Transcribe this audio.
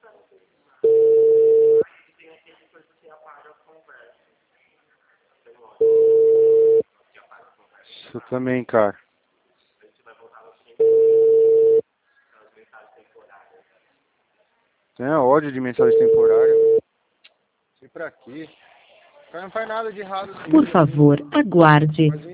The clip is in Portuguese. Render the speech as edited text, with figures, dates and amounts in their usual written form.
Isso também, cara. Tem ódio de mensagem temporária. Não sei pra quê. O cara não faz nada de errado. Por favor, aguarde.